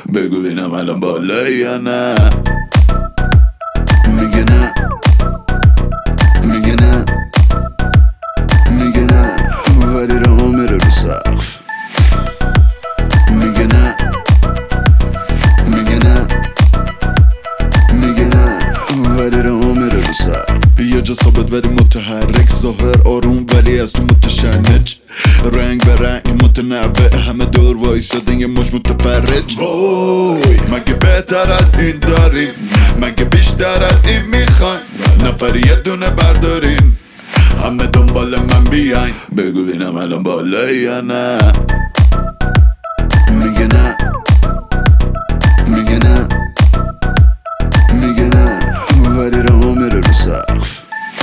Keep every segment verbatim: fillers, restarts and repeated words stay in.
بگو بینم الان بالایی یا نه. میگه نه، میگه نه، میگه نه ولی راه میره رو سقف. میگه نه، میگه نه، میگه نه ولی راه میره رو سقف. یه جا ثابت ولی متحرک، ظاهر آروم ولی از تو متشنج، رنگ به رنگ متنوع، همه دور وایسادن یه مش متفرج. وای مگه بهتر از این داریم؟ مگه بیشتر از این میخوایم؟ نفری یه دونه بردارین، همه دنبال من بیاین. بگو بینم الان بالایی یا نه. میگه نه، میگه نه، میگه نه ولی راه میره رو سقف.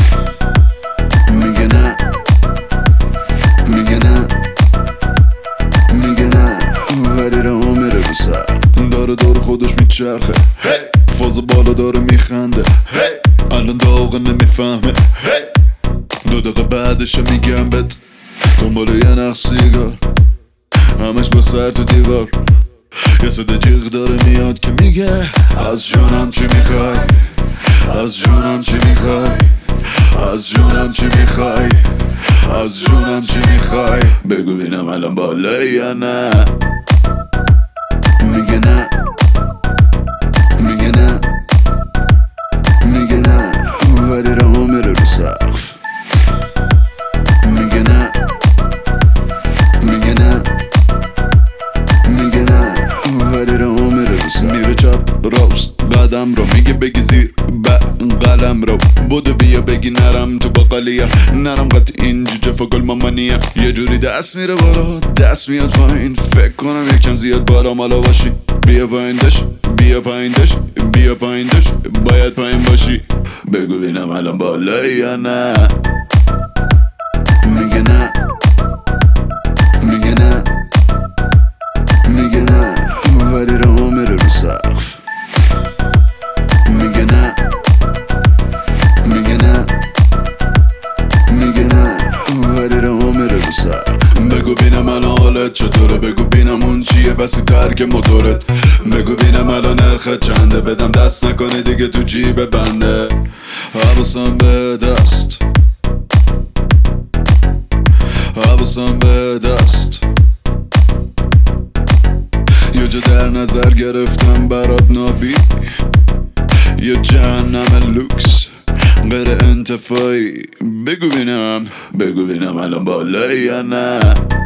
میگه نه، میگه نه، میگه نه ولی راه میره رو سقف. داره دور خودش میچرخه، فاز بالا داره میخنده، الان داغه نمیفهمه، دو دقیقه بعدش میگم بهت دنبال یه نخ سیگار، همش با سر تو دیوار. یه صدا جیغ داره میاد که میگه از جونم چی میخوای، از جونم چی میخوای، از جونم چی میخوای، از جونم چی میخوای. بگو بینم الان بالایی یا نه. میگه نه، میگه نه، میگه نه ولی راه میره رو سقف. میگه نه، میگه نه، میگه نه ولی راه میره رو سقف. میره چپ راست قدم رو، میگه بگی زیر قلم رو، بودو بیا بگی نرم تو باقالیا، نرم قط این جوجه فکل مامانیه. یه جوری دست میره بالا دست میاد پایین، فکر کنم یکم زیاد بالا مالا باشی. بیا پاییندش، بیا پاییندش، بیا پاییندش، باید پایین باشی. بگو بینم الان بالایی یا نه. میگه نه، میگه نه، میگه نه ولی راه میره رو سقف. میگه نه، میگه نه، میگه نه ولی راه میره رو سقف. بگو بینم الان حالت چطوره، بگو بینم اون چیه بسی تر که موتورت، بگو بینم الان نرخت چنده، بدم دست نکنه دیگه تو جیب بنده. حواسم به دست، حواسم به دست، یه جا در نظر گرفتم برات نابی، یه جهنم لوکس غیر انتفاعی. بگو بینم، بگو بینم الان بالایی یا نه.